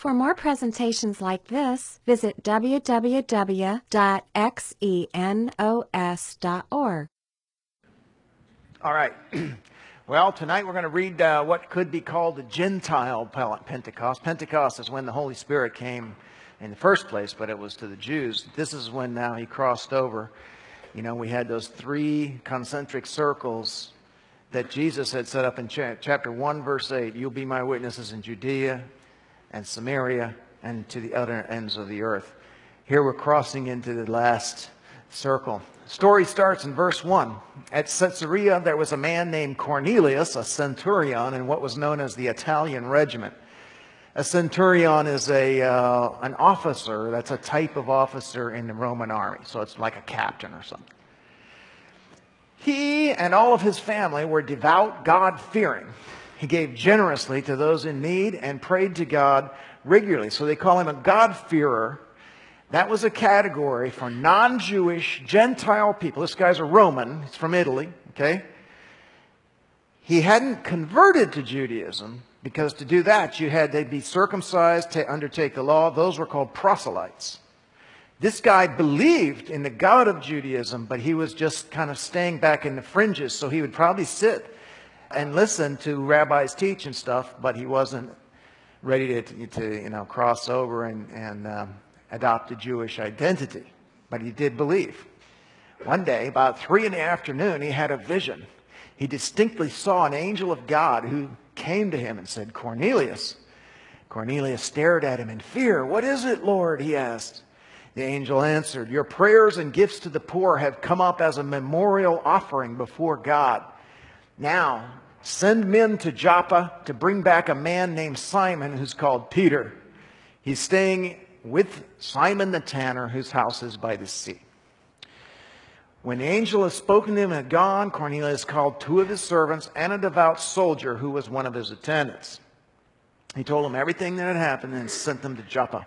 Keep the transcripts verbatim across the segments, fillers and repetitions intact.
For more presentations like this, visit w w w dot xenos dot org. All right. Well, tonight we're going to read uh, what could be called the Gentile Pentecost. Pentecost is when the Holy Spirit came in the first place, but it was to the Jews. This is when now he crossed over. You know, we had those three concentric circles that Jesus had set up in cha- chapter one, verse eight. You'll be my witnesses in Judea and Samaria and to the other ends of the earth. Here we're crossing into the last circle. The story starts in verse one. At Caesarea, there was a man named Cornelius, a centurion in what was known as the Italian regiment. A centurion is a uh, an officer. That's a type of officer in the Roman army. So it's like a captain or something. He and all of his family were devout, God-fearing. He gave generously to those in need and prayed to God regularly. So they call him a God-fearer. That was a category for non-Jewish Gentile people. This guy's a Roman. He's from Italy. Okay? He hadn't converted to Judaism, because to do that, you had to be circumcised, to undertake the law. Those were called proselytes. This guy believed in the God of Judaism, but he was just kind of staying back in the fringes. So he would probably sit and listen to rabbis teach and stuff, but he wasn't ready to, to you know, cross over and, and um, adopt a Jewish identity. But he did believe. One day, about three in the afternoon, he had a vision. He distinctly saw an angel of God who came to him and said, Cornelius. Cornelius stared at him in fear. What is it, Lord? He asked. The angel answered, your prayers and gifts to the poor have come up as a memorial offering before God. Now, send men to Joppa to bring back a man named Simon who's called Peter. He's staying with Simon the tanner, whose house is by the sea. When the angel had spoken to him and had gone, Cornelius called two of his servants and a devout soldier who was one of his attendants. He told them everything that had happened and sent them to Joppa.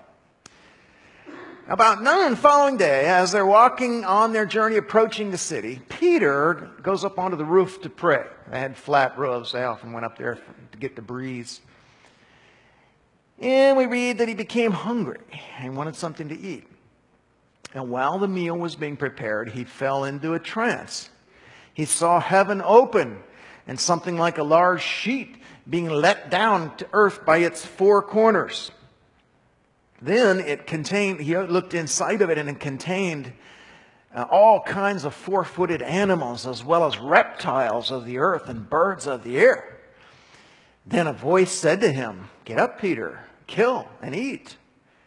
About noon the following day, as they're walking on their journey approaching the city, Peter goes up onto the roof to pray. They had flat roofs. They often went up there to get the breeze. And we read that he became hungry and wanted something to eat. And while the meal was being prepared, he fell into a trance. He saw heaven open and something like a large sheet being let down to earth by its four corners. Then it contained, he looked inside of it, and it contained uh, all kinds of four-footed animals, as well as reptiles of the earth and birds of the air. Then a voice said to him, get up, Peter, kill and eat.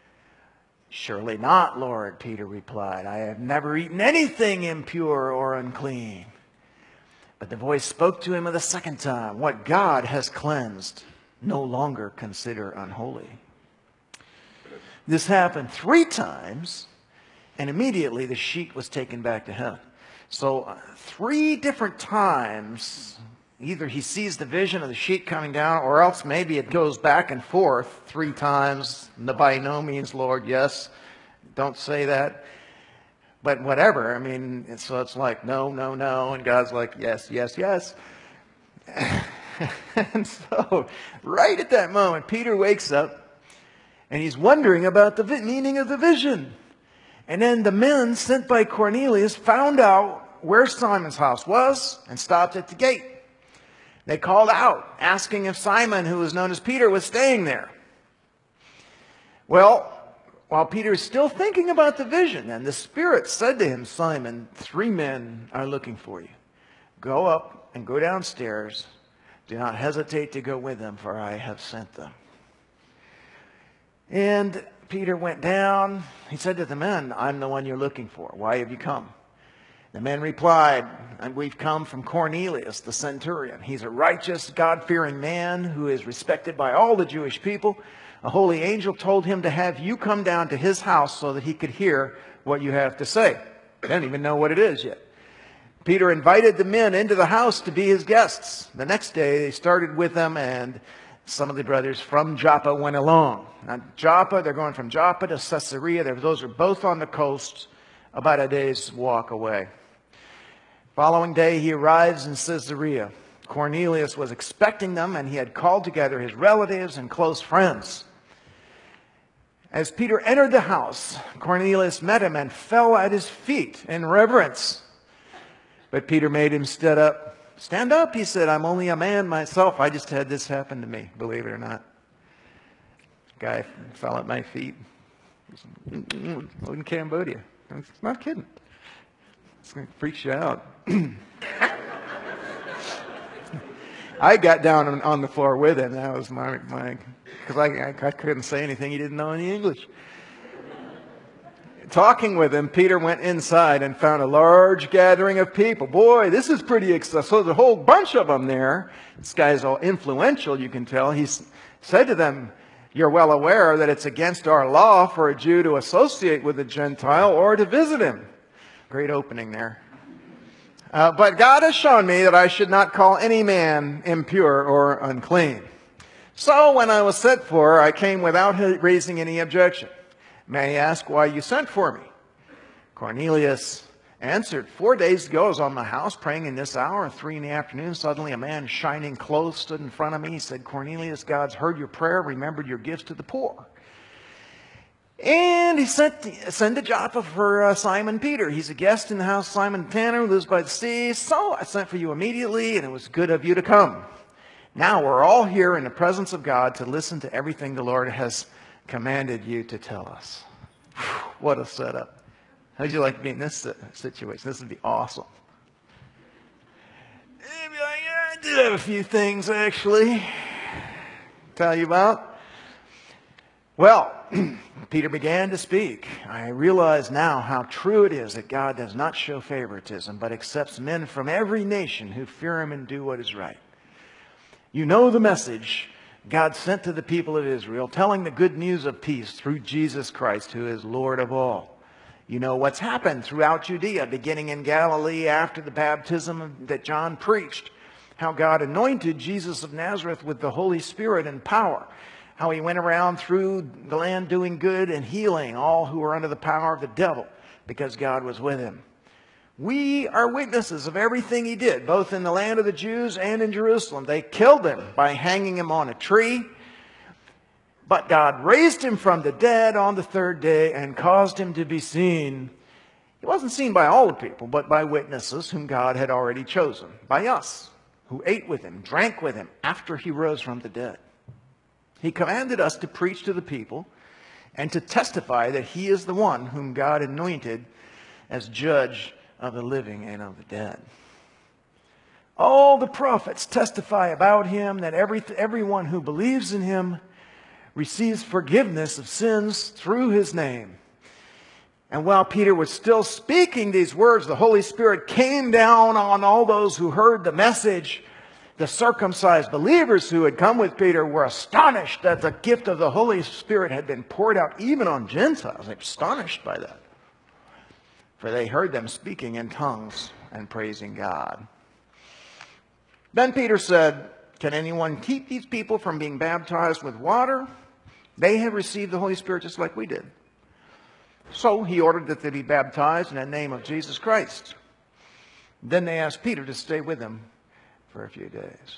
Surely not, Lord, Peter replied. I have never eaten anything impure or unclean. But the voice spoke to him a second time. What God has cleansed, no longer consider unholy. This happened three times, and immediately the sheet was taken back to heaven. So uh, three different times, either he sees the vision of the sheet coming down, or else maybe it goes back and forth three times. The by no means, Lord, yes. Don't say that. But whatever. I mean, so it's like, no, no, no. And God's like, yes, yes, yes. And so right at that moment, Peter wakes up. And he's wondering about the meaning of the vision. And then the men sent by Cornelius found out where Simon's house was and stopped at the gate. They called out, asking if Simon, who was known as Peter, was staying there. Well, while Peter is still thinking about the vision, and the Spirit said to him, Simon, three men are looking for you. Go up and go downstairs. Do not hesitate to go with them, for I have sent them. And Peter went down. He said to the men, I'm the one you're looking for. Why have you come? The men replied, we've come from Cornelius, the centurion. He's a righteous, God-fearing man who is respected by all the Jewish people. A holy angel told him to have you come down to his house so that he could hear what you have to say. They don't even know what it is yet. Peter invited the men into the house to be his guests. The next day they started with them, and some of the brothers from Joppa went along. Now, Joppa, they're going from Joppa to Caesarea. Those are both on the coast, about a day's walk away. Following day, he arrives in Caesarea. Cornelius was expecting them, and he had called together his relatives and close friends. As Peter entered the house, Cornelius met him and fell at his feet in reverence. But Peter made him stand up. Stand up, he said. I'm only a man myself. I just had this happen to me, believe it or not. Guy fell at my feet. In Cambodia. I'm not kidding. It's going to freak you out. I got down on, on the floor with him. That was my, my because I, I, I couldn't say anything. He didn't know any English. Talking with him, Peter went inside and found a large gathering of people. Boy, this is pretty exciting. So there's a whole bunch of them there. This guy's all influential, you can tell. He said to them, you're well aware that it's against our law for a Jew to associate with a Gentile or to visit him. Great opening there. Uh, but God has shown me that I should not call any man impure or unclean. So when I was sent for, I came without raising any objection. May I ask why you sent for me? Cornelius answered, four days ago I was on my house praying in this hour, three in the afternoon. Suddenly a man in shining clothes stood in front of me. He said, Cornelius, God's heard your prayer, remembered your gifts to the poor. And he sent, sent a Joppa for uh, Simon Peter. He's a guest in the house of Simon Tanner, who lives by the sea. So I sent for you immediately, and it was good of you to come. Now we're all here in the presence of God to listen to everything the Lord has commanded you to tell us. Whew, what a setup. How'd you like to be in this situation? This would be awesome. You'd be like, yeah, I did have a few things, actually, tell you about. Well, Peter began to speak. I realize now how true it is that God does not show favoritism, but accepts men from every nation who fear him and do what is right. You know the message God sent to the people of Israel, telling the good news of peace through Jesus Christ, who is Lord of all. You know what's happened throughout Judea, beginning in Galilee after the baptism that John preached, how God anointed Jesus of Nazareth with the Holy Spirit and power, how he went around through the land doing good and healing all who were under the power of the devil because God was with him. We are witnesses of everything he did, both in the land of the Jews and in Jerusalem. They killed him by hanging him on a tree, but God raised him from the dead on the third day and caused him to be seen. He wasn't seen by all the people, but by witnesses whom God had already chosen, by us, who ate with him, drank with him after he rose from the dead. He commanded us to preach to the people and to testify that he is the one whom God anointed as judge of the living and of the dead. All the prophets testify about him that every, everyone who believes in him receives forgiveness of sins through his name. And while Peter was still speaking these words, the Holy Spirit came down on all those who heard the message. The circumcised believers who had come with Peter were astonished that the gift of the Holy Spirit had been poured out even on Gentiles. They were astonished by that. For they heard them speaking in tongues and praising God. Then Peter said, can anyone keep these people from being baptized with water? They have received the Holy Spirit just like we did. So he ordered that they be baptized in the name of Jesus Christ. Then they asked Peter to stay with them for a few days.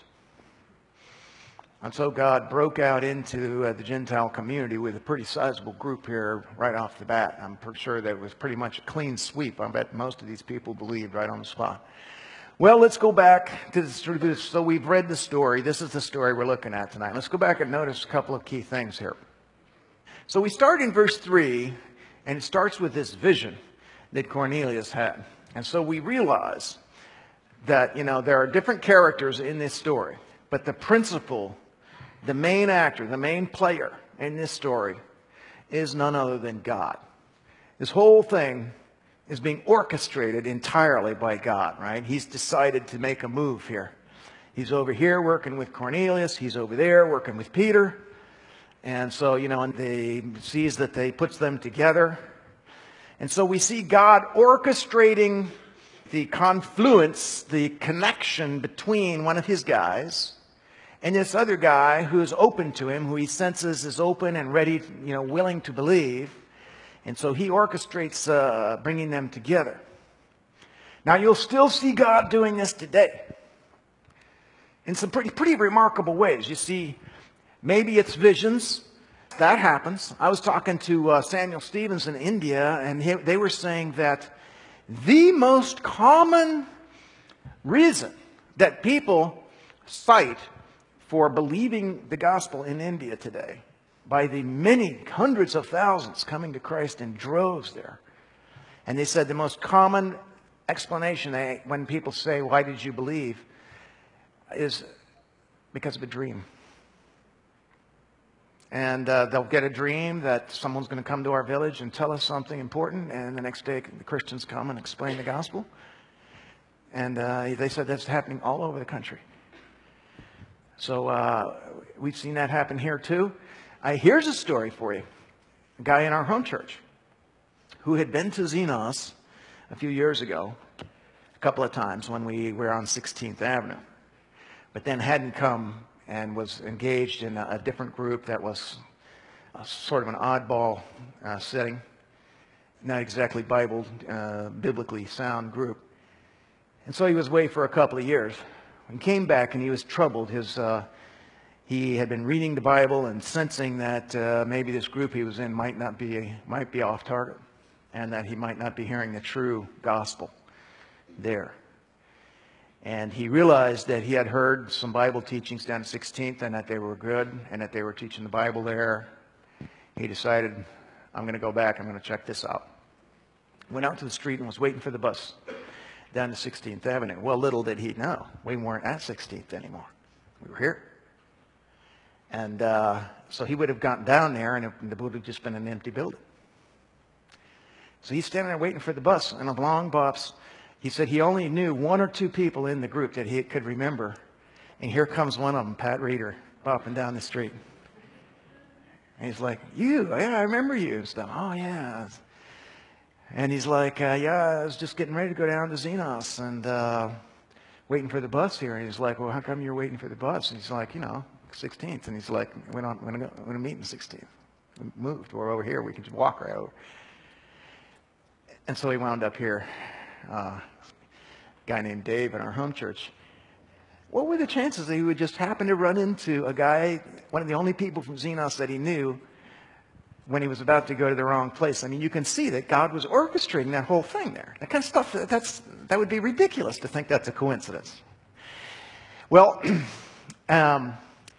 And so God broke out into uh, the Gentile community with a pretty sizable group here right off the bat. I'm pretty sure that it was pretty much a clean sweep. I bet most of these people believed right on the spot. Well, let's go back to this. So we've read the story. This is the story we're looking at tonight. Let's go back and notice a couple of key things here. So we start in verse three, and it starts with this vision that Cornelius had. And so we realize that, you know, there are different characters in this story, but the principal, the main actor, the main player in this story is none other than God. This whole thing is being orchestrated entirely by God, right? He's decided to make a move here. He's over here working with Cornelius. He's over there working with Peter. And so, you know, and they sees that they puts them together. And so we see God orchestrating the confluence, the connection between one of his guys and this other guy who is open to him, who he senses is open and ready, you know, willing to believe. And so he orchestrates uh, bringing them together. Now you'll still see God doing this today in some pretty, pretty remarkable ways. You see, maybe it's visions. That happens. I was talking to uh, Samuel Stevens in India, and he, they were saying that the most common reason that people cite for believing the gospel in India today, by the many hundreds of thousands coming to Christ in droves there, and they said the most common explanation they, when people say, "Why did you believe?" is because of a dream. And uh, they'll get a dream that someone's going to come to our village and tell us something important, and the next day the Christians come and explain the gospel. And uh, they said that's happening all over the country. So uh, we've seen that happen here too. Uh, here's a story for you. A guy in our home church who had been to Xenos a few years ago, a couple of times when we were on sixteenth Avenue, but then hadn't come and was engaged in a, a different group that was a, sort of an oddball uh, setting, not exactly Bible, uh, biblically sound group. And so he was away for a couple of years. When he came back and he was troubled, his uh, he had been reading the Bible and sensing that uh, maybe this group he was in might not be might be off target, and that he might not be hearing the true gospel there. And he realized that he had heard some Bible teachings down at sixteenth and that they were good and that they were teaching the Bible there. He decided, I'm going to go back, I'm going to check this out. Went out to the street and was waiting for the bus down to sixteenth Avenue. Well, little did he know, we weren't at sixteenth anymore. We were here. And uh, so he would have gotten down there and it would have just been an empty building. So he's standing there waiting for the bus, and along bops. He said he only knew one or two people in the group that he could remember. And here comes one of them, Pat Reeder, bopping down the street. And he's like, you, yeah, I remember you. And stuff. Oh, yeah. And he's like, uh, yeah, I was just getting ready to go down to Xenos and uh, waiting for the bus here. And he's like, well, how come you're waiting for the bus? And he's like, you know, sixteenth. And he's like, we're not, we're going to meet in sixteenth. We moved. We're over here. We can just walk right over. And so he wound up here. Uh, guy named Dave in our home church. What were the chances that he would just happen to run into a guy, one of the only people from Xenos that he knew, when he was about to go to the wrong place? I mean, you can see that God was orchestrating that whole thing there. That kind of stuff, that's, that would be ridiculous to think that's a coincidence. Well, um,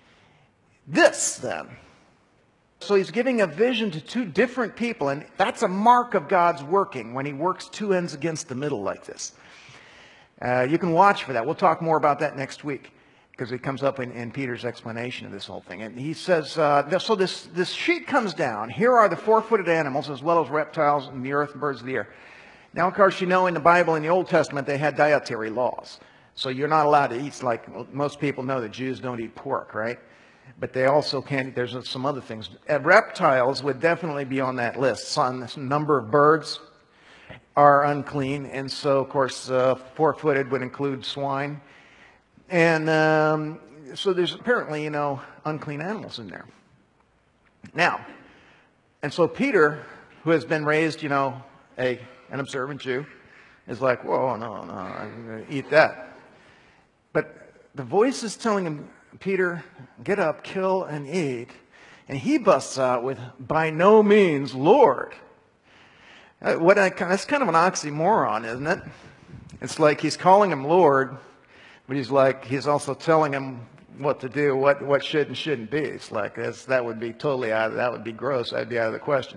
this then. So he's giving a vision to two different people, and that's a mark of God's working when he works two ends against the middle like this. Uh, you can watch for that. We'll talk more about that next week because it comes up in, in Peter's explanation of this whole thing. And he says, uh, so this, this sheet comes down. Here are the four-footed animals as well as reptiles and the earth and birds of the air. Now, of course, you know in the Bible, in the Old Testament, they had dietary laws. So you're not allowed to eat, like most people know that Jews don't eat pork, right? But they also can't, there's some other things. Uh, reptiles would definitely be on that list. Some this number of birds are unclean. And so, of course, uh, four-footed would include swine. And um, so there's apparently, you know, unclean animals in there. Now, and so Peter, who has been raised, you know, a an observant Jew, is like, whoa, no, no, I'm going to eat that. But the voice is telling him, Peter, get up, kill, and eat. And he busts out with, by no means, Lord. Uh, what I, that's kind of an oxymoron, isn't it? It's like he's calling him Lord, but he's like, he's also telling him what to do, what, what should and shouldn't be. It's like, that's, that would be totally out of, that would be gross. That would be out of the question.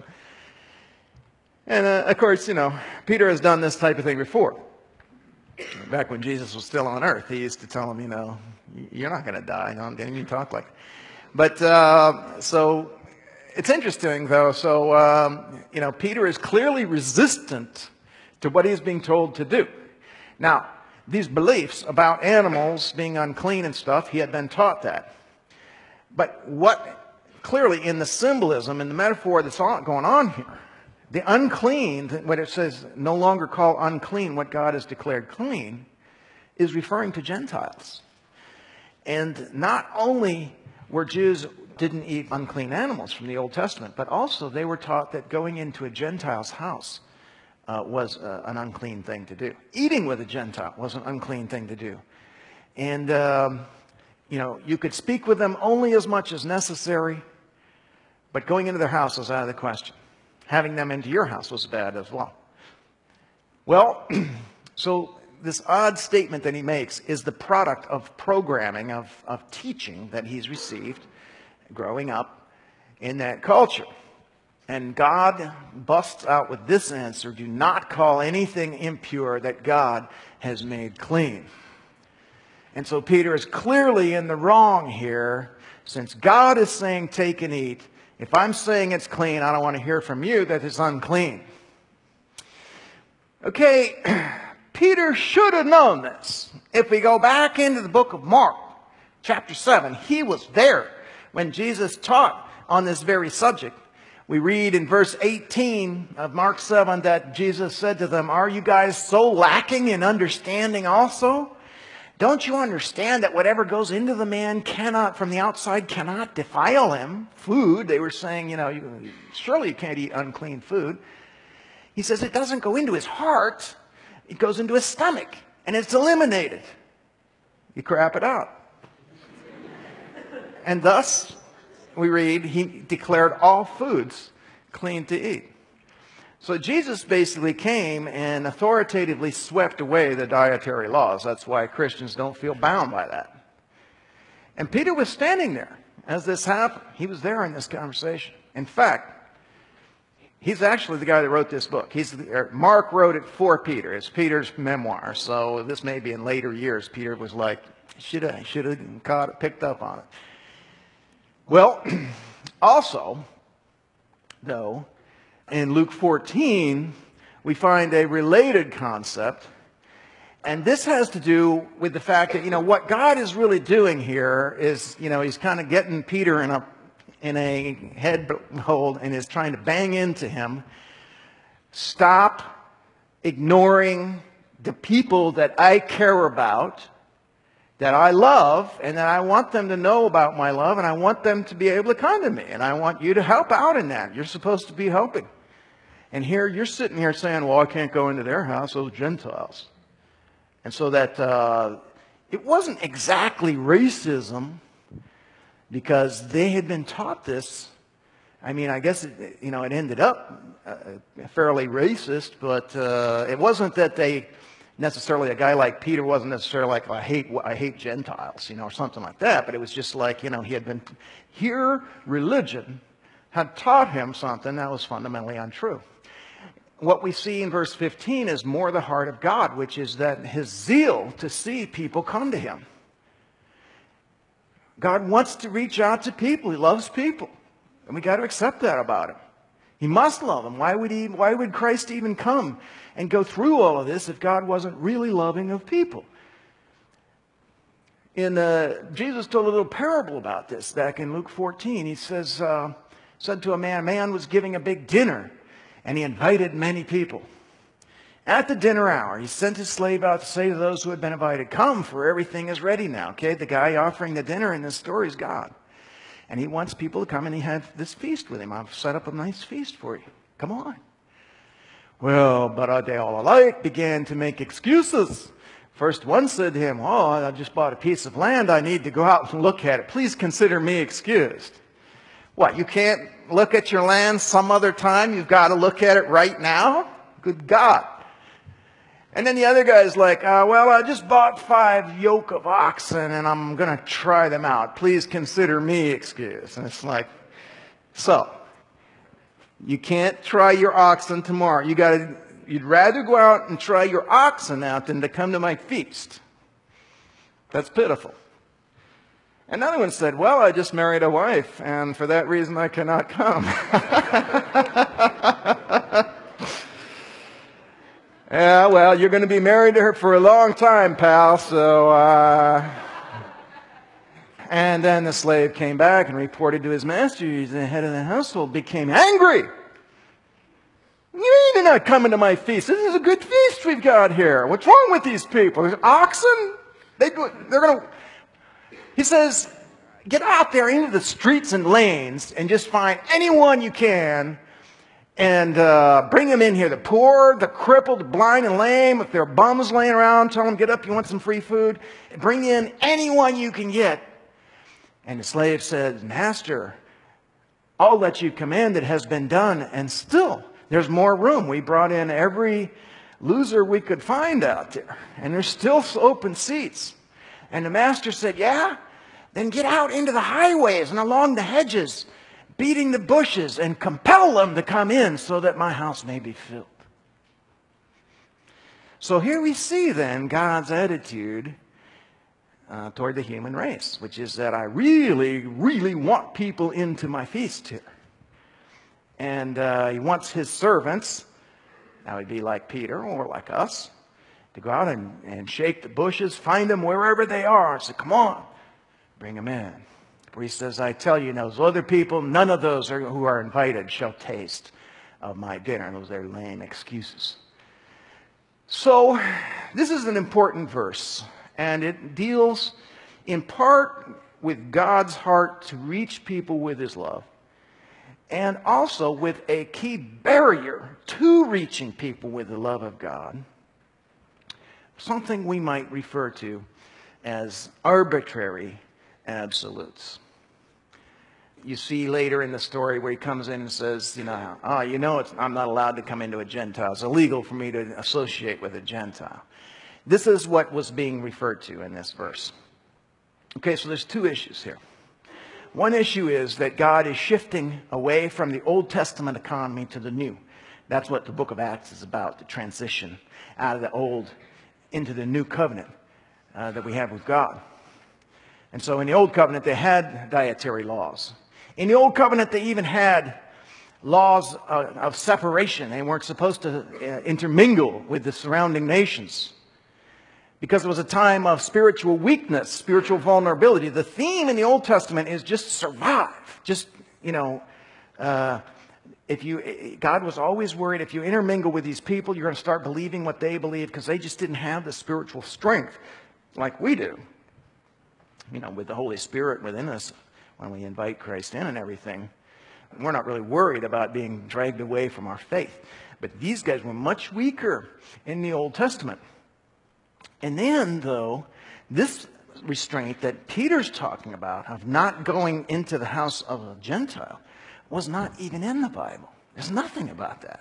And, uh, of course, you know, Peter has done this type of thing before. Back when Jesus was still on earth, he used to tell him, you know, you're not going to die. Don't you talk like. But uh, so it's interesting, though. So, um, you know, Peter is clearly resistant to what he's being told to do. Now, these beliefs about animals being unclean and stuff, he had been taught that. But what clearly in the symbolism, in the metaphor that's going on here, the unclean, when it says no longer call unclean what God has declared clean, is referring to Gentiles. And not only were Jews didn't eat unclean animals from the Old Testament, but also they were taught that going into a Gentile's house uh, was uh, an unclean thing to do. Eating with a Gentile was an unclean thing to do. And, um, you know, you could speak with them only as much as necessary. But going into their house was out of the question. Having them into your house was bad as well. Well, so this odd statement that he makes is the product of programming, of, of teaching that he's received growing up in that culture. And God busts out with this answer: do not call anything impure that God has made clean. And so Peter is clearly in the wrong here. Since God is saying take and eat, if I'm saying it's clean, I don't want to hear from you that it's unclean. Okay, Peter should have known this. If we go back into the book of Mark, chapter seven, he was there when Jesus taught on this very subject. We read in verse eighteen of Mark seven that Jesus said to them, "Are you guys so lacking in understanding also? Don't you understand that whatever goes into the man cannot, from the outside, cannot defile him?" Food, they were saying, you know, you, surely you can't eat unclean food. He says it doesn't go into his heart, it goes into his stomach, and it's eliminated. You crap it out. And thus, we read, he declared all foods clean to eat. So Jesus basically came and authoritatively swept away the dietary laws. That's why Christians don't feel bound by that. And Peter was standing there as this happened. He was there in this conversation. In fact, he's actually the guy that wrote this book. He's Mark wrote it for Peter. It's Peter's memoir. So this may be in later years. Peter was like, should have should have caught it, picked up on it. Well, also, though, in Luke fourteen, we find a related concept. And this has to do with the fact that, you know, what God is really doing here is, you know, he's kind of getting Peter in a, in a head hold and is trying to bang into him. Stop ignoring the people that I care about, that I love, and that I want them to know about my love, and I want them to be able to come to me. And I want you to help out in that. You're supposed to be helping. And here you're sitting here saying, well, I can't go into their house, those Gentiles. And so that uh, it wasn't exactly racism, because they had been taught this. I mean, I guess, it, you know, it ended up uh, fairly racist, but uh, it wasn't that they necessarily, a guy like Peter wasn't necessarily like, I hate, I hate Gentiles, you know, or something like that. But it was just like, you know, he had been, here religion had taught him something that was fundamentally untrue. What we see in verse fifteen is more the heart of God, which is that his zeal to see people come to him. God wants to reach out to people. He loves people. And we got to accept that about him. He must love them. Why would he, why would Christ even come and go through all of this if God wasn't really loving of people? In uh, Jesus told a little parable about this back in Luke fourteen. He says, uh, said to a man, a man was giving a big dinner, and he invited many people. At the dinner hour, he sent his slave out to say to those who had been invited, come, for everything is ready now. Okay, the guy offering the dinner in this story is God. And he wants people to come and he had this feast with him. I've set up a nice feast for you. Come on. Well, but uh, they all alike began to make excuses. First one said to him, oh, I just bought a piece of land. I need to go out and look at it. Please consider me excused. What, you can't look at your land some other time? You've got to look at it right now? Good God. And then the other guy's like, uh, well, I just bought five yoke of oxen and I'm going to try them out. Please consider me excused. And it's like, so, you can't try your oxen tomorrow. You got to, you'd rather go out and try your oxen out than to come to my feast. That's pitiful. Another one said, well, I just married a wife and for that reason I cannot come. Yeah, well, you're going to be married to her for a long time, pal, so, uh... And then the slave came back and reported to his master. He's the head of the household, became angry. You're not coming to my feast. This is a good feast we've got here. What's wrong with these people? There's oxen? They, they're going to... He says, get out there into the streets and lanes and just find anyone you can and uh, bring them in here. The poor, the crippled, the blind and lame. If there are bums laying around, tell them, get up, you want some free food. Bring in anyone you can get. And the slave said, Master, all that you commanded has been done, and still there's more room. We brought in every loser we could find out there, and there's still open seats. And the master said, yeah, then get out into the highways and along the hedges, beating the bushes, and compel them to come in so that my house may be filled. So here we see then God's attitude uh, toward the human race, which is that I really, really want people into my feast here. And uh, he wants his servants, that would be like Peter or like us, to go out and, and shake the bushes, find them wherever they are, and say, come on, bring them in. The priest says, I tell you, those other people, none of those are, who are invited shall taste of my dinner. Those are lame excuses. So, this is an important verse, and it deals in part with God's heart to reach people with his love, and also with a key barrier to reaching people with the love of God, something we might refer to as arbitrary absolutes. You see later in the story where he comes in and says, you know, oh, you know, it's, I'm not allowed to come into a Gentile. It's illegal for me to associate with a Gentile. This is what was being referred to in this verse. Okay, so there's two issues here. One issue is that God is shifting away from the Old Testament economy to the New. That's what the book of Acts is about, the transition out of the Old into the New Covenant uh, that we have with God. And so in the Old Covenant, they had dietary laws. In the Old Covenant, they even had laws uh, of separation. They weren't supposed to uh, intermingle with the surrounding nations, because it was a time of spiritual weakness, spiritual vulnerability. The theme in the Old Testament is just survive. Just, you know, uh, if you, God was always worried if you intermingle with these people, you're going to start believing what they believe, because they just didn't have the spiritual strength like we do. You know, with the Holy Spirit within us, when we invite Christ in and everything, we're not really worried about being dragged away from our faith. But these guys were much weaker in the Old Testament. And then, though, this restraint that Peter's talking about of not going into the house of a Gentile was not even in the Bible. There's nothing about that.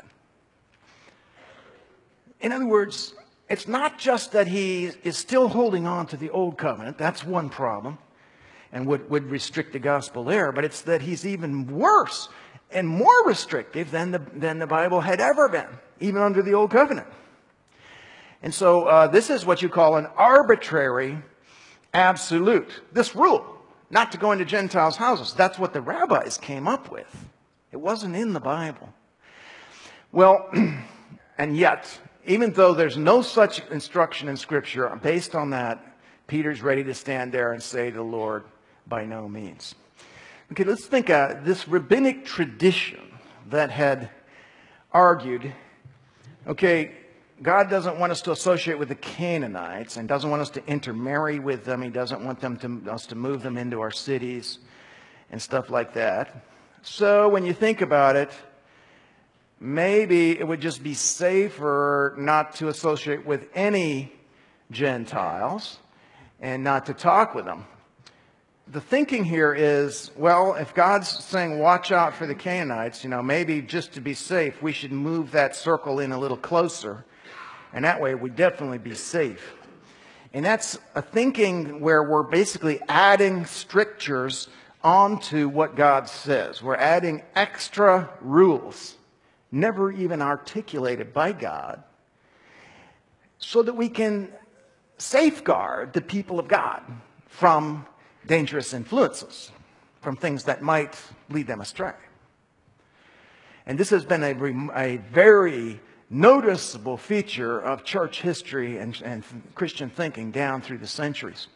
In other words, it's not just that he is still holding on to the Old Covenant. That's one problem, and would, would restrict the gospel there. But it's that he's even worse and more restrictive than the, than the Bible had ever been, even under the Old Covenant. And so uh, this is what you call an arbitrary absolute. This rule, not to go into Gentiles' houses, that's what the rabbis came up with. It wasn't in the Bible. Well, and yet, even though there's no such instruction in Scripture, based on that, Peter's ready to stand there and say to the Lord, by no means. Okay, let's think of this rabbinic tradition that had argued, okay, God doesn't want us to associate with the Canaanites and doesn't want us to intermarry with them. He doesn't want them to, us to move them into our cities and stuff like that. So when you think about it, maybe it would just be safer not to associate with any Gentiles and not to talk with them. The thinking here is, well, if God's saying watch out for the Canaanites, you know, maybe just to be safe, we should move that circle in a little closer. And that way we'd definitely be safe. And that's a thinking where we're basically adding strictures onto what God says. We're adding extra rules, never even articulated by God, so that we can safeguard the people of God from dangerous influences, from things that might lead them astray. And this has been a, a very noticeable feature of church history and, and Christian thinking down through the centuries.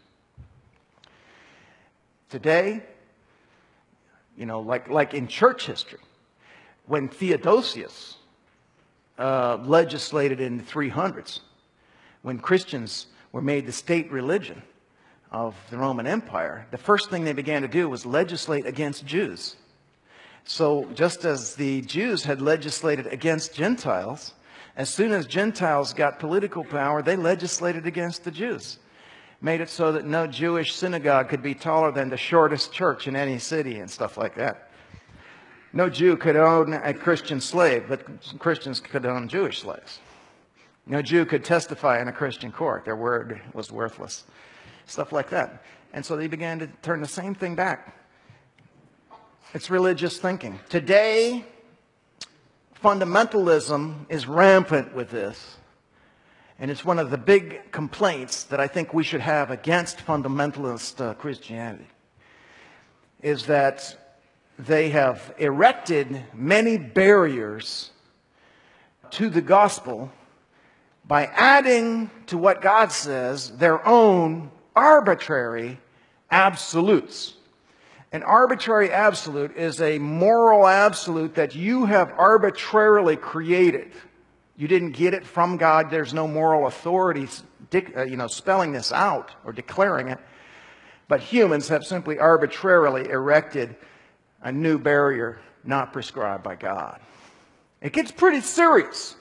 Today, you know, like, like in church history, when Theodosius uh, legislated in the three hundreds, when Christians were made the state religion of the Roman Empire, the first thing they began to do was legislate against Jews. So just as the Jews had legislated against Gentiles, as soon as Gentiles got political power, they legislated against the Jews. Made it so that no Jewish synagogue could be taller than the shortest church in any city and stuff like that. No Jew could own a Christian slave, but Christians could own Jewish slaves. No Jew could testify in a Christian court. Their word was worthless. Stuff like that. And so they began to turn the same thing back. It's religious thinking. Today, fundamentalism is rampant with this. And it's one of the big complaints that I think we should have against fundamentalist uh, Christianity, is that they have erected many barriers to the gospel by adding to what God says their own arbitrary absolutes. An arbitrary absolute is a moral absolute that you have arbitrarily created. You didn't get it from God. There's no moral authority, you know, spelling this out or declaring it. But humans have simply arbitrarily erected a new barrier not prescribed by God. It gets pretty serious.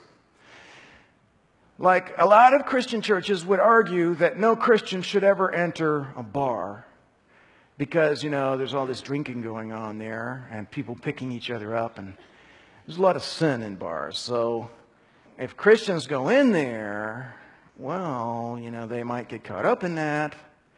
Like, a lot of Christian churches would argue that no Christian should ever enter a bar because, you know, there's all this drinking going on there and people picking each other up, and there's a lot of sin in bars. So if Christians go in there, well, you know, they might get caught up in that.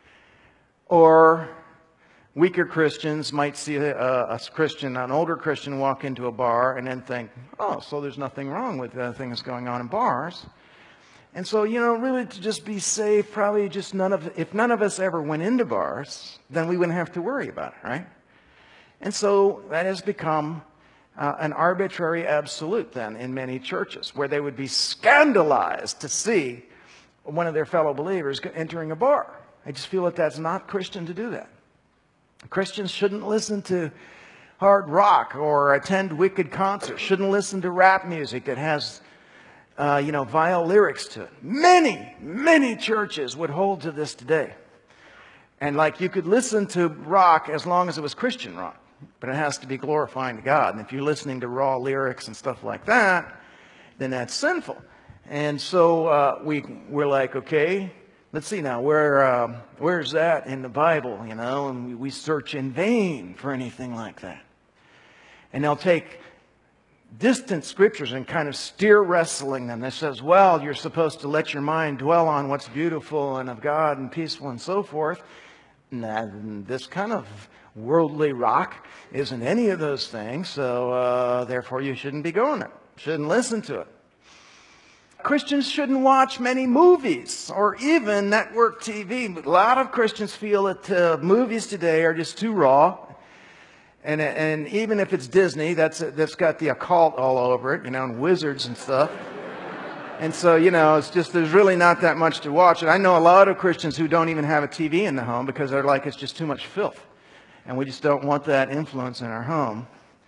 Or weaker Christians might see a, a Christian, an older Christian, walk into a bar and then think, oh, so there's nothing wrong with the things going on in bars. And so, you know, really to just be safe, probably just none of, if none of us ever went into bars, then we wouldn't have to worry about it, right? And so that has become uh, an arbitrary absolute then in many churches, where they would be scandalized to see one of their fellow believers entering a bar. I just feel that that's not Christian to do that. Christians shouldn't listen to hard rock or attend wicked concerts, shouldn't listen to rap music that has Uh, you know, vile lyrics to it. Many, many churches would hold to this today. And like, you could listen to rock as long as it was Christian rock, but it has to be glorifying to God. And if you're listening to raw lyrics and stuff like that, then that's sinful. And so uh, we, we're like, okay, let's see now, where uh, where's that in the Bible, you know? And we, we search in vain for anything like that. And they'll take distant scriptures and kind of steer wrestling them. That says, well, you're supposed to let your mind dwell on what's beautiful and of God and peaceful and so forth. And this kind of worldly rock isn't any of those things, so uh, therefore you shouldn't be going there. Shouldn't listen to it. Christians shouldn't watch many movies or even network T V. A lot of Christians feel that uh, movies today are just too raw. And, and even if it's Disney, that's, that's got the occult all over it, you know, and wizards and stuff. And so, you know, it's just, there's really not that much to watch. And I know a lot of Christians who don't even have a T V in the home because they're like, it's just too much filth. And we just don't want that influence in our home.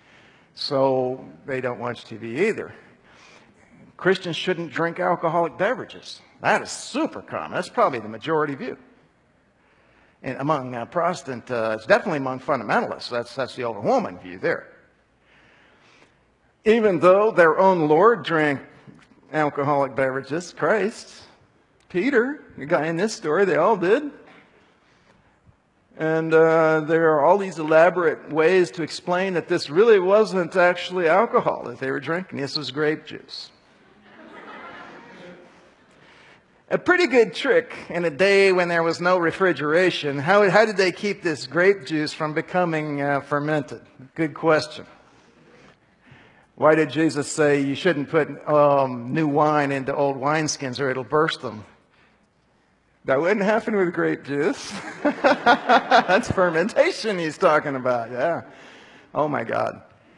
So they don't watch T V either. Christians shouldn't drink alcoholic beverages. That is super common. That's probably the majority view. And among uh, Protestant, uh, it's definitely among fundamentalists. That's, that's the overwhelming view there. Even though their own Lord drank alcoholic beverages, Christ, Peter, the guy in this story, they all did. And uh, there are all these elaborate ways to explain that this really wasn't actually alcohol that they were drinking. This was grape juice. A pretty good trick in a day when there was no refrigeration. How, how did they keep this grape juice from becoming uh, fermented? Good question. Why did Jesus say you shouldn't put um, new wine into old wineskins or it'll burst them? That wouldn't happen with grape juice. That's fermentation he's talking about, yeah. Oh my God.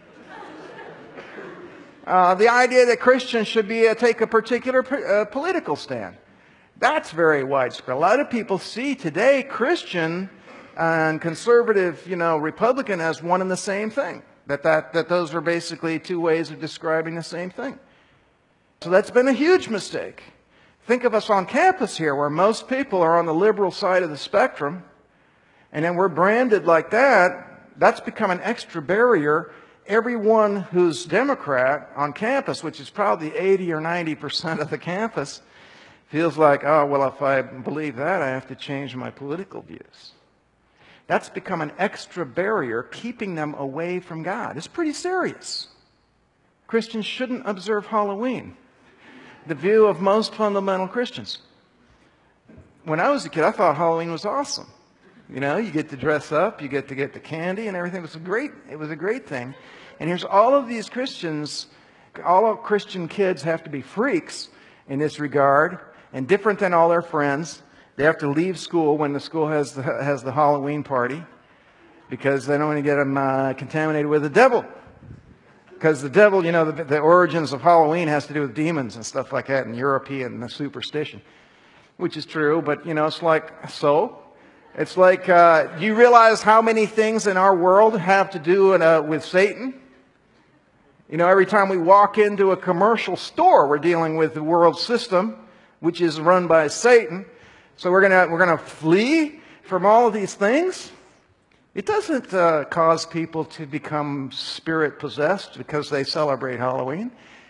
Uh, the idea that Christians should be uh, take a particular uh, political stand. That's very widespread. A lot of people see today Christian and conservative, you know, Republican as one and the same thing. That, that, that those are basically two ways of describing the same thing. So that's been a huge mistake. Think of us on campus here where most people are on the liberal side of the spectrum, and then we're branded like that. That's become an extra barrier. Everyone who's Democrat on campus, which is probably eighty or ninety percent of the campus, feels like, oh, well, if I believe that, I have to change my political views. That's become an extra barrier keeping them away from God. It's pretty serious. Christians shouldn't observe Halloween. The view of most fundamental Christians. When I was a kid, I thought Halloween was awesome. You know, you get to dress up, you get to get the candy and everything. It was a great, it was a great thing. And here's all of these Christians, all of Christian kids have to be freaks in this regard and different than all their friends. They have to leave school when the school has the, has the Halloween party because they don't want to get them uh, contaminated with the devil. Because the devil, you know, the, the origins of Halloween has to do with demons and stuff like that and European superstition, which is true. But, you know, it's like, so? It's like, uh, do you realize how many things in our world have to do in, uh, with Satan? You know, every time we walk into a commercial store, we're dealing with the world system, which is run by Satan. So we're gonna we're gonna flee from all of these things. It doesn't uh, cause people to become spirit possessed because they celebrate Halloween.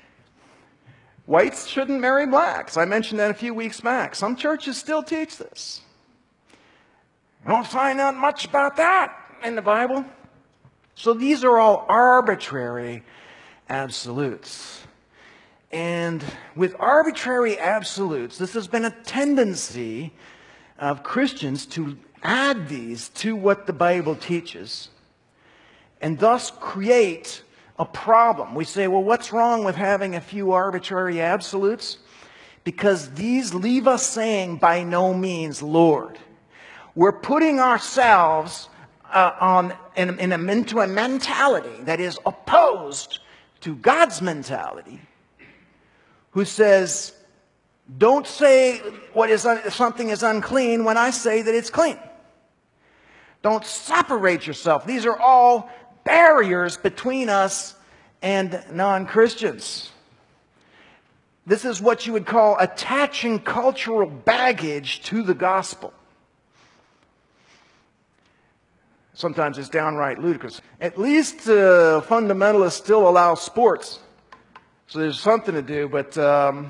Whites shouldn't marry blacks. I mentioned that a few weeks back. Some churches still teach this. I don't find out much about that in the Bible. So these are all arbitrary absolutes. And with arbitrary absolutes, this has been a tendency of Christians to add these to what the Bible teaches and thus create a problem. We say, well, what's wrong with having a few arbitrary absolutes? Because these leave us saying, by no means, Lord. We're putting ourselves uh, on in, in a, into a mentality that is opposed to God's mentality, who says, don't say what is un- something is unclean when I say that it's clean. Don't separate yourself. These are all barriers between us and non-Christians. This is what you would call attaching cultural baggage to the gospel. Sometimes it's downright ludicrous. At least uh, fundamentalists still allow sports. So there's something to do, but, um,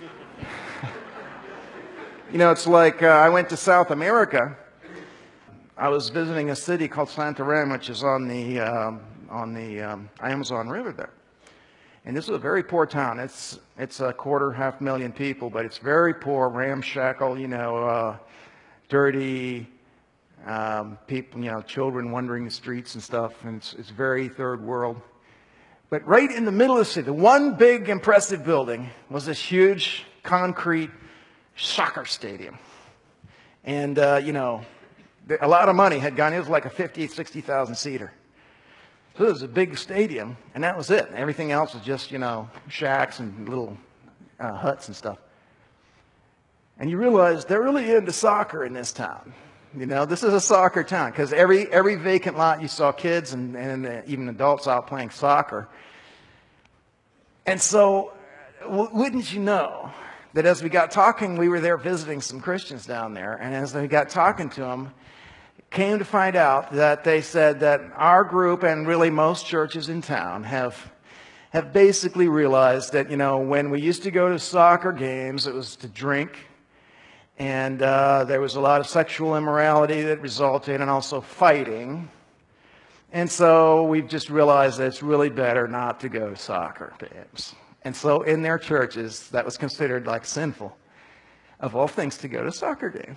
you know, it's like uh, I went to South America. I was visiting a city called Santarém, which is on the, um, on the um, Amazon River there. And this is a very poor town. It's, it's a quarter, half million people, but it's very poor, ramshackle, you know, uh, dirty, um, people, you know, children wandering the streets and stuff. And it's, it's very third world. But right in the middle of the city, the one big impressive building was this huge concrete soccer stadium. And, uh, you know, a lot of money had gone. It was like a fifty, sixty thousand seater. So it was a big stadium, and that was it. Everything else was just, you know, shacks and little uh, huts and stuff. And you realize they're really into soccer in this town. You know, this is a soccer town because every every vacant lot you saw kids and, and uh, even adults out playing soccer. And so, w- wouldn't you know that as we got talking, we were there visiting some Christians down there, and as we got talking to them, came to find out that they said that our group and really most churches in town have have basically realized that, you know, when we used to go to soccer games, it was to drink. And uh, there was a lot of sexual immorality that resulted and also fighting. And so we've just realized that it's really better not to go to soccer games. And so in their churches, that was considered like sinful, of all things, to go to a soccer game.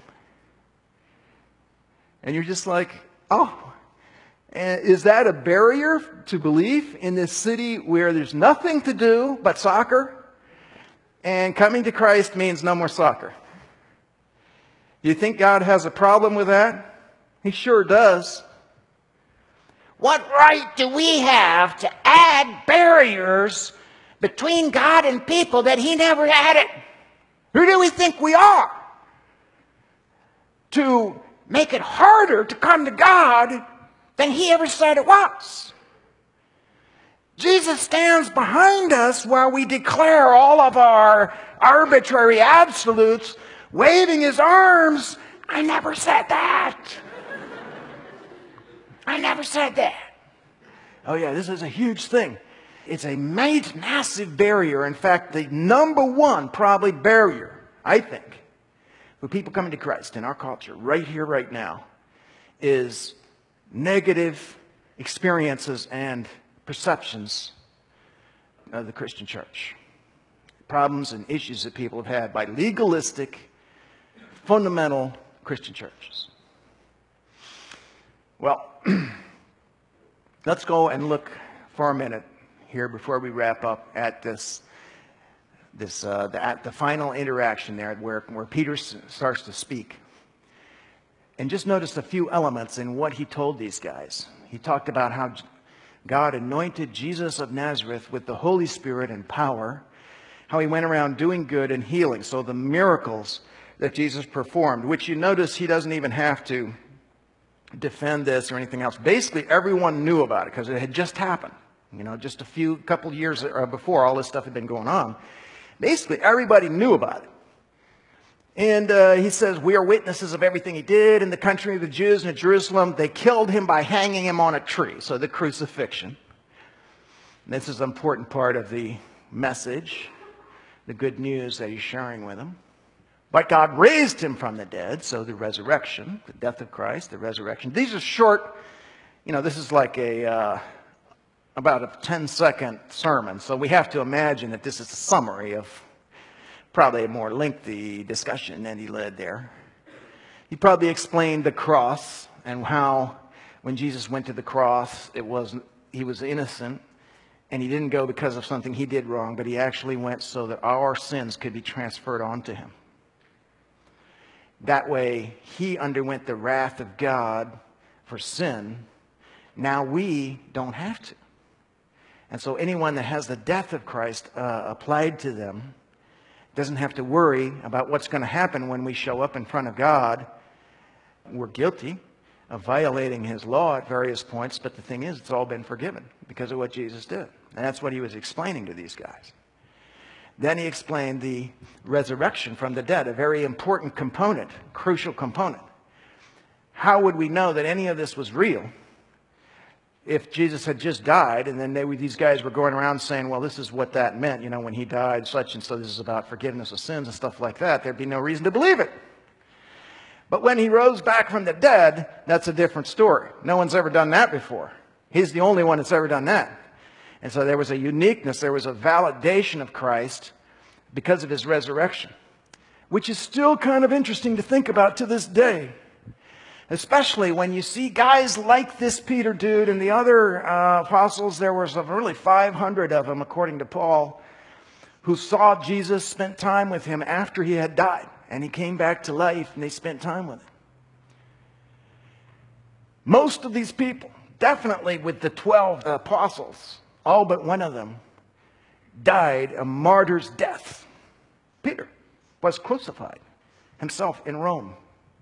And you're just like, oh, and is that a barrier to belief in this city where there's nothing to do but soccer? And coming to Christ means no more soccer. Do you think God has a problem with that? He sure does. What right do we have to add barriers between God and people that He never added? Who do we think we are to make it harder to come to God than He ever said it was? Jesus stands behind us while we declare all of our arbitrary absolutes, waving His arms. I never said that. I never said that. Oh yeah, this is a huge thing. It's a made massive barrier. In fact, the number one probably barrier, I think, for people coming to Christ in our culture, right here, right now, is negative experiences and perceptions of the Christian church. Problems and issues that people have had by legalistic, fundamental Christian churches. Well, let's go and look for a minute here before we wrap up at this, this uh, the, at the final interaction there where, where Peter s- starts to speak. And just notice a few elements in what he told these guys. He talked about how God anointed Jesus of Nazareth with the Holy Spirit and power, how he went around doing good and healing. So the miracles that Jesus performed, which you notice he doesn't even have to defend this or anything else. Basically, everyone knew about it because it had just happened. You know, just a few couple years before all this stuff had been going on. Basically, everybody knew about it. And uh, he says, we are witnesses of everything he did in the country of the Jews and at Jerusalem. They killed him by hanging him on a tree. So the crucifixion. And this is an important part of the message, the good news that he's sharing with them. But God raised him from the dead. So the resurrection, the death of Christ, the resurrection. These are short, you know, this is like a, uh, about a ten second sermon. So we have to imagine that this is a summary of probably a more lengthy discussion than he led there. He probably explained the cross and how when Jesus went to the cross, it was he was innocent and he didn't go because of something he did wrong, but he actually went so that our sins could be transferred onto him. That way, he underwent the wrath of God for sin. Now we don't have to. And so anyone that has the death of Christ uh, applied to them doesn't have to worry about what's going to happen when we show up in front of God. We're guilty of violating his law at various points, but the thing is, it's all been forgiven because of what Jesus did. And that's what he was explaining to these guys. Then he explained the resurrection from the dead, a very important component, crucial component. How would we know that any of this was real if Jesus had just died and then they, these guys were going around saying, well, this is what that meant, you know, when he died, such and so, this is about forgiveness of sins and stuff like that. There'd be no reason to believe it. But when he rose back from the dead, that's a different story. No one's ever done that before. He's the only one that's ever done that. And so there was a uniqueness, there was a validation of Christ because of his resurrection, which is still kind of interesting to think about to this day. Especially when you see guys like this Peter dude and the other uh, apostles. There was really five hundred of them, according to Paul, who saw Jesus, spent time with him after he had died. And he came back to life and they spent time with him. Most of these people, definitely with the twelve apostles, all but one of them, died a martyr's death. Peter was crucified himself in Rome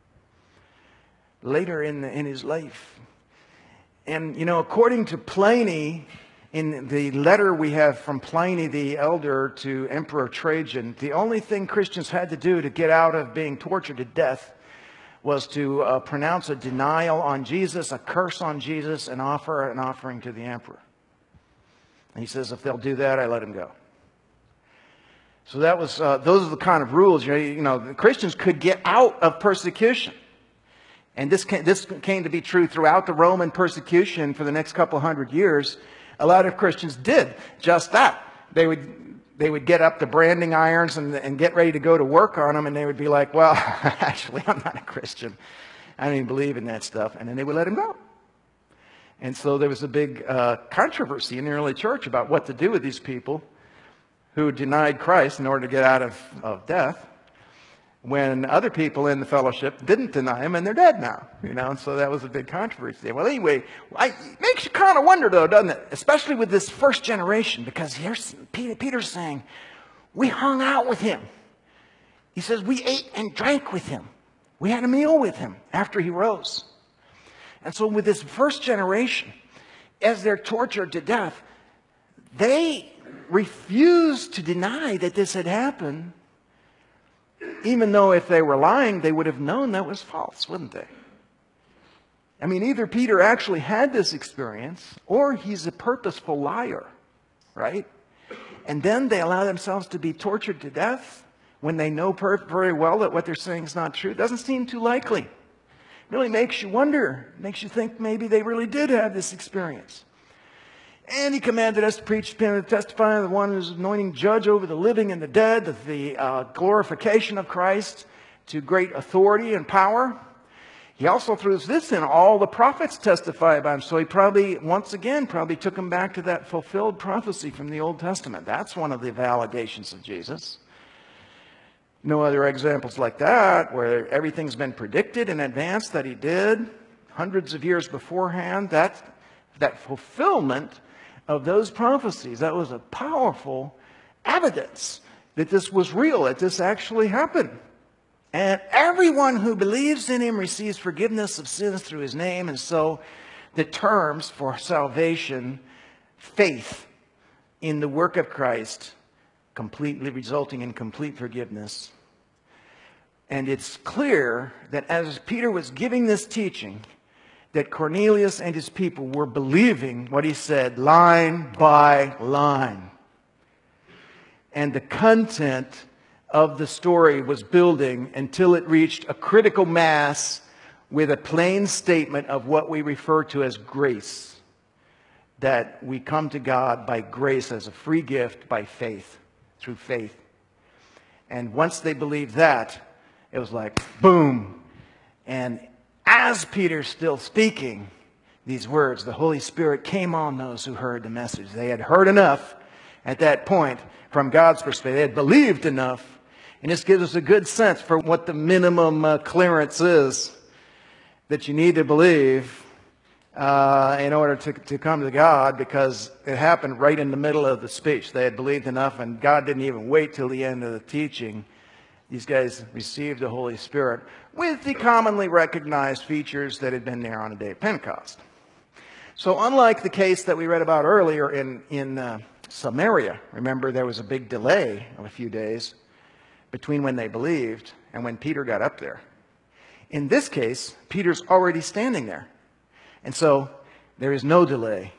later in, the, in his life. And, you know, according to Pliny, in the letter we have from Pliny the Elder to Emperor Trajan, the only thing Christians had to do to get out of being tortured to death was to uh, pronounce a denial on Jesus, a curse on Jesus, and offer an offering to the emperor. And he says, if they'll do that, I let them go. So that was, uh, those are the kind of rules. You know, you know, the Christians could get out of persecution. And this came, this came to be true throughout the Roman persecution for the next couple hundred years. A lot of Christians did just that. They would, they would get up the branding irons and, and get ready to go to work on them. And they would be like, well, actually, I'm not a Christian. I don't even believe in that stuff. And then they would let them go. And so there was a big uh, controversy in the early church about what to do with these people who denied Christ in order to get out of, of death, when other people in the fellowship didn't deny him and they're dead now. You know, and so that was a big controversy. Well, anyway, I, it makes you kind of wonder, though, doesn't it? Especially with this first generation, because here's Peter, Peter's saying, we hung out with him. He says, we ate and drank with him. We had a meal with him after he rose. And so with this first generation, as they're tortured to death, they refused to deny that this had happened, even though if they were lying, they would have known that was false, wouldn't they? I mean, either Peter actually had this experience, or he's a purposeful liar, right? And then they allow themselves to be tortured to death when they know per- very well that what they're saying is not true. It doesn't seem too likely. really makes you wonder, makes you think maybe they really did have this experience. And he commanded us to preach, to testify of the one who's anointing judge over the living and the dead, the, the uh, glorification of Christ to great authority and power. He also throws this in, all the prophets testify about him. So he probably, once again, probably took him back to that fulfilled prophecy from the Old Testament. That's one of the validations of Jesus. No other examples like that, where everything's been predicted in advance that he did, hundreds of years beforehand. That, that fulfillment of those prophecies, that was a powerful evidence that this was real, that this actually happened. And everyone who believes in him receives forgiveness of sins through his name. And so the terms for salvation, faith in the work of Christ, completely resulting in complete forgiveness. And it's clear that as Peter was giving this teaching, that Cornelius and his people were believing what he said line by line. And the content of the story was building until it reached a critical mass with a plain statement of what we refer to as grace. That we come to God by grace as a free gift by faith, through faith. And once they believed that, it was like, boom. And as Peter's still speaking these words, the Holy Spirit came on those who heard the message. They had heard enough at that point from God's perspective. They had believed enough. And this gives us a good sense for what the minimum uh, clearance is that you need to believe uh, in order to, to come to God, because it happened right in the middle of the speech. They had believed enough, and God didn't even wait till the end of the teaching. These guys received the Holy Spirit with the commonly recognized features that had been there on the day of Pentecost. So unlike the case that we read about earlier in, in uh, Samaria, remember there was a big delay of a few days between when they believed and when Peter got up there. In this case, Peter's already standing there. And so there is no delay.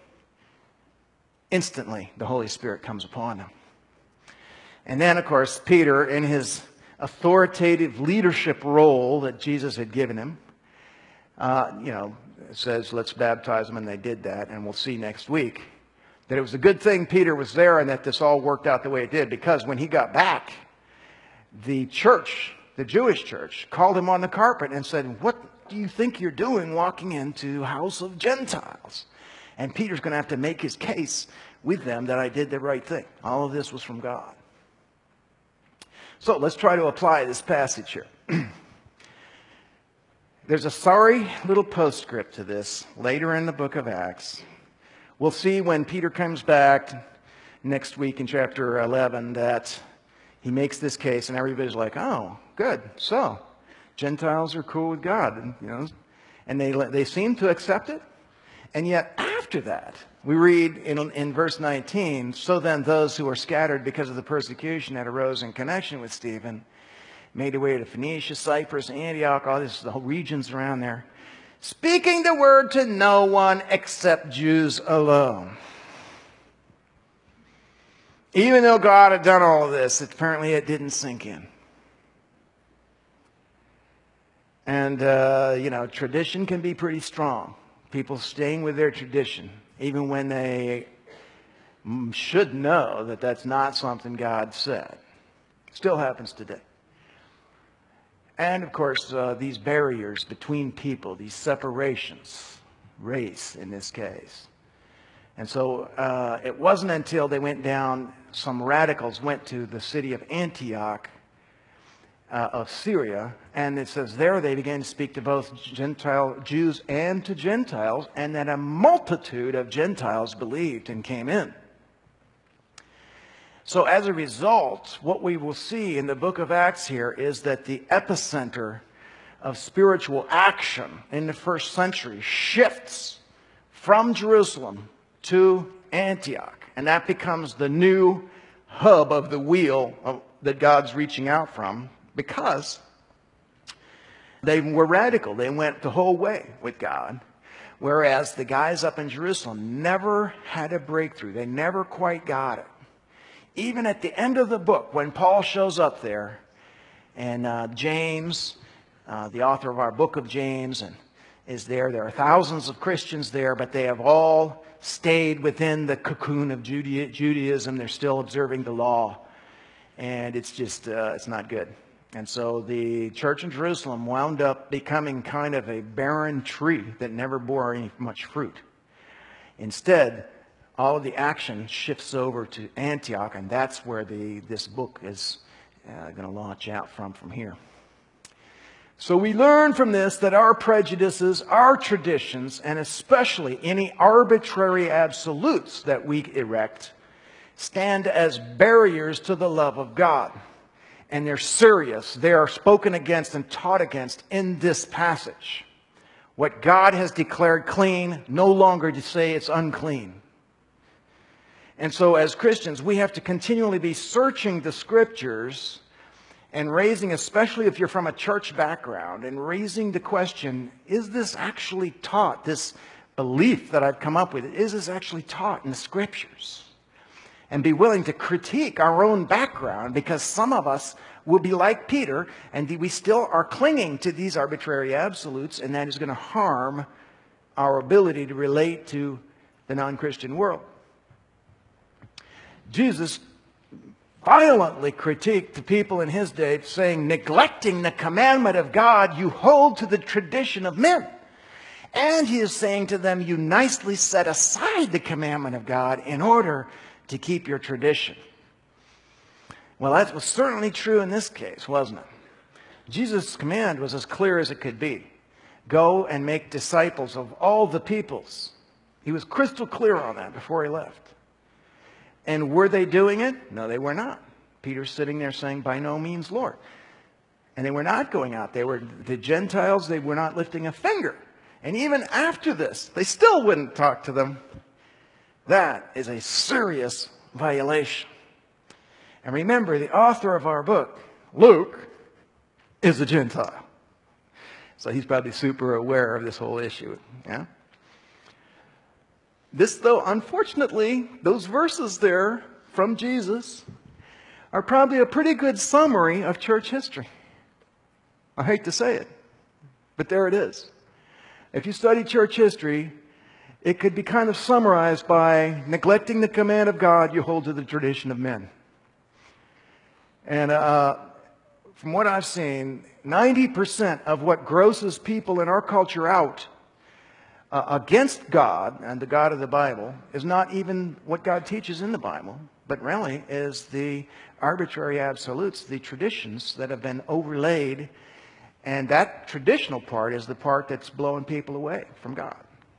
Instantly, the Holy Spirit comes upon him. And then, of course, Peter, in his authoritative leadership role that Jesus had given him, uh, you know, says, let's baptize them, and they did that. And we'll see next week that it was a good thing Peter was there and that this all worked out the way it did, because when he got back, the church, the Jewish church, called him on the carpet and said, what do you think you're doing walking into the house of Gentiles? And Peter's going to have to make his case with them that I did the right thing. All of this was from God. So let's try to apply this passage here. There's a sorry little postscript to this later in the book of Acts. We'll see when Peter comes back next week in chapter eleven that he makes this case, and everybody's like, oh, good. So, Gentiles are cool with God. And, you know, and they, they seem to accept it. And yet, after that, we read in, in verse nineteen, so then those who were scattered because of the persecution that arose in connection with Stephen made their way to Phoenicia, Cyprus, Antioch, all this, the whole regions around there, speaking the word to no one except Jews alone. Even though God had done all of this, apparently it didn't sink in. And, uh, you know, tradition can be pretty strong. People staying with their tradition, even when they should know that that's not something God said. Still happens today. And, of course, uh, these barriers between people, these separations, race in this case. And so uh, it wasn't until they went down, some radicals went to the city of Antioch uh, of Syria, and it says there they began to speak to both Gentile Jews and to Gentiles, and that a multitude of Gentiles believed and came in. So as a result, what we will see in the book of Acts here is that the epicenter of spiritual action in the first century shifts from Jerusalem to Antioch. And that becomes the new hub of the wheel of, that God's reaching out from, because they were radical. They went the whole way with God. Whereas the guys up in Jerusalem never had a breakthrough. They never quite got it. Even at the end of the book, when Paul shows up there, and uh, James, uh, the author of our book of James, and is there. There are thousands of Christians there, but they have all stayed within the cocoon of Judea- Judaism. They're still observing the law, and it's just, uh, it's not good. And so the church in Jerusalem wound up becoming kind of a barren tree that never bore any much fruit. Instead, all of the action shifts over to Antioch, and that's where the this book is uh, going to launch out from from here. So we learn from this that our prejudices, our traditions, and especially any arbitrary absolutes that we erect, stand as barriers to the love of God. And they're serious. They are spoken against and taught against in this passage. What God has declared clean, no longer to say it's unclean. And so as Christians, we have to continually be searching the Scriptures and raising, especially if you're from a church background, and raising the question, is this actually taught, this belief that I've come up with, is this actually taught in the Scriptures? And be willing to critique our own background, because some of us will be like Peter, and we still are clinging to these arbitrary absolutes, and that is going to harm our ability to relate to the non-Christian world. Jesus violently critiqued the people in his day, saying, neglecting the commandment of God, you hold to the tradition of men. And he is saying to them, you nicely set aside the commandment of God in order to keep your tradition. Well, that was certainly true in this case, wasn't it? Jesus' command was as clear as it could be. Go and make disciples of all the peoples. He was crystal clear on that before he left. And were they doing it? No, they were not. Peter's sitting there saying, by no means, Lord. And they were not going out. They were the Gentiles. They were not lifting a finger. And even after this, they still wouldn't talk to them. That is a serious violation. And remember, the author of our book, Luke, is a Gentile. So he's probably super aware of this whole issue. Yeah? This, though, unfortunately, those verses there from Jesus are probably a pretty good summary of church history. I hate to say it, but there it is. If you study church history, it could be kind of summarized by neglecting the command of God, you hold to the tradition of men. And uh, from what I've seen, ninety percent of what grosses people in our culture out uh, against God and the God of the Bible is not even what God teaches in the Bible, but really is the arbitrary absolutes, the traditions that have been overlaid. And that traditional part is the part that's blowing people away from God.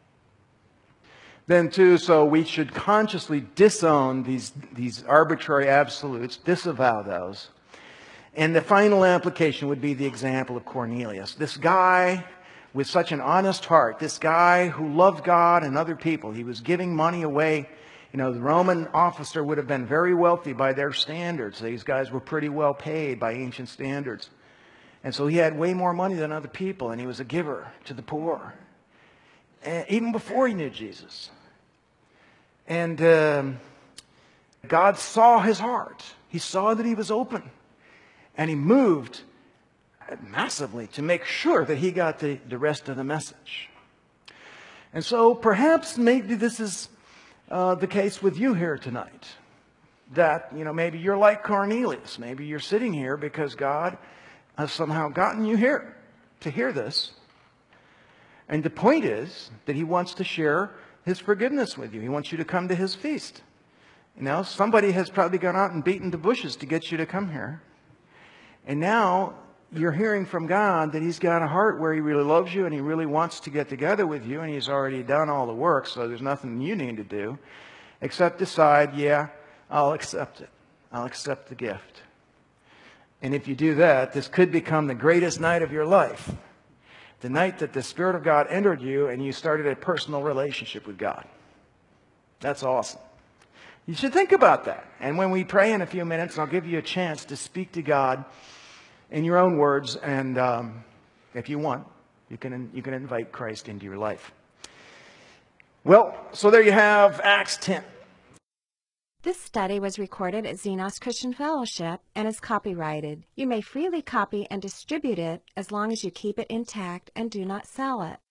Then too, so we should consciously disown these, these arbitrary absolutes, disavow those. And the final application would be the example of Cornelius. This guy with such an honest heart, this guy who loved God and other people. He was giving money away. You know, the Roman officer would have been very wealthy by their standards. These guys were pretty well paid by ancient standards. And so he had way more money than other people, and he was a giver to the poor. And even before he knew Jesus. And um, God saw his heart. He saw that he was open. And he moved massively to make sure that he got the, the rest of the message. And so perhaps maybe this is uh, the case with you here tonight. That, you know, maybe you're like Cornelius. Maybe you're sitting here because God has somehow gotten you here to hear this. And the point is that he wants to share his forgiveness with you. He wants you to come to his feast. You know, somebody has probably gone out and beaten the bushes to get you to come here. And now you're hearing from God that he's got a heart where he really loves you and he really wants to get together with you, and he's already done all the work, so there's nothing you need to do except decide, yeah, I'll accept it. I'll accept the gift. And if you do that, this could become the greatest night of your life. The night that the Spirit of God entered you and you started a personal relationship with God. That's awesome. You should think about that. And when we pray in a few minutes, I'll give you a chance to speak to God in your own words. And um, if you want, you can, you can invite Christ into your life. Well, so there you have Acts ten. This study was recorded at Xenos Christian Fellowship and is copyrighted. You may freely copy and distribute it as long as you keep it intact and do not sell it.